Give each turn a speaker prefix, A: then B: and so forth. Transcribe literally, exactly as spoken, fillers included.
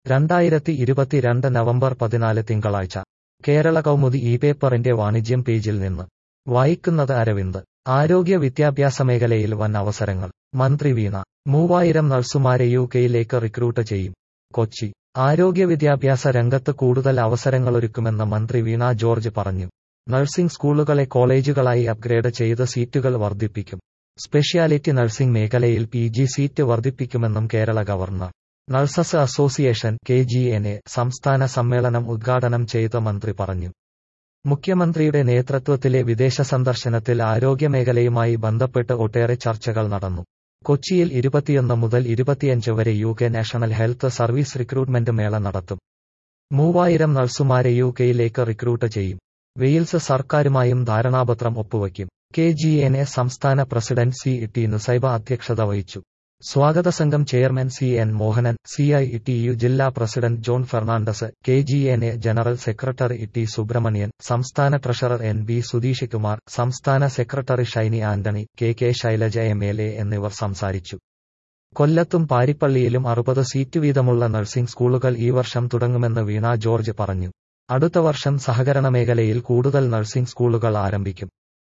A: രണ്ടായിരത്തി ഇരുപത്തിരണ്ട് നവംബർ പതിനാല് തിങ്കളാഴ്ച കേരള കൗമുദി ഈ പേപ്പറിന്റെ വാണിജ്യം പേജിൽ നിന്ന് വായിക്കുന്നത് അരവിന്ദ്. ആരോഗ്യ വിദ്യാഭ്യാസ മേഖലയിൽ വൻ അവസരങ്ങൾ. മന്ത്രി വീണ. മൂവായിരം നഴ്സുമാരെ യു കെയിലേക്ക് റിക്രൂട്ട് ചെയ്യും. കൊച്ചി. ആരോഗ്യ വിദ്യാഭ്യാസ രംഗത്ത് കൂടുതൽ അവസരങ്ങളൊരുക്കുമെന്ന് മന്ത്രി വീണ ജോർജ് പറഞ്ഞു. നഴ്സിംഗ് സ്കൂളുകളെ കോളേജുകളായി അപ്ഗ്രേഡ് ചെയ്ത് സീറ്റുകൾ വർദ്ധിപ്പിക്കും. സ്പെഷ്യാലിറ്റി നഴ്സിംഗ് മേഖലയിൽ പി ജി സീറ്റ് വർദ്ധിപ്പിക്കുമെന്നും Kerala governor nurses association K G N A സംസ്ഥാന സമ്മേളനം ഉദ്ഘാടനം ചെയ്ത മന്ത്രി പറഞ്ഞു. മുഖ്യമന്ത്രിയുടെ നേതൃത്വത്തിലെ വിദേശ സന്ദർശനത്തിൽ ആരോഗ്യമേഖലയുമായി ബന്ധപ്പെട്ട് ഒട്ടേറെ ചർച്ചകൾ നടന്നു. കൊച്ചിയിൽ ഇരുപത്തിയൊന്ന് മുതൽ ഇരുപത്തിയഞ്ച് വരെ U K national health service recruitment മേള നടത്തും. മൂവായിരം നഴ്സുമാരെ യു കെയിലേക്ക് റിക്രൂട്ട് ചെയ്യും. വെയിൽസ് സർക്കാരുമായും ധാരണാപത്രം ഒപ്പുവയ്ക്കും. കെ ജി എൻ എ സംസ്ഥാന പ്രസിഡന്റ് സി ടി നുസൈബ അധ്യക്ഷത വഹിച്ചു. സ്വാഗത സംഘം chairman C N Mohanan, C I T U ജില്ലാ president John Fernandez, K G N A general secretary T Subramanian, സംസ്ഥാന treasurer N B Sudheesh Kumar, സംസ്ഥാന secretary Shiny Antony, K K Shailaja M L A എന്നിവർ സംസാരിച്ചു. കൊല്ലത്തും പാരിപ്പള്ളിയിലും അറുപത് സീറ്റ് വീതമുള്ള നഴ്സിംഗ് സ്കൂളുകൾ ഈ വർഷം തുടങ്ങുമെന്ന് വീണ ജോർജ് പറഞ്ഞു. അടുത്ത വർഷം സഹകരണ മേഖലയിൽ കൂടുതൽ നഴ്സിംഗ് സ്കൂളുകൾ ആരംഭിക്കും.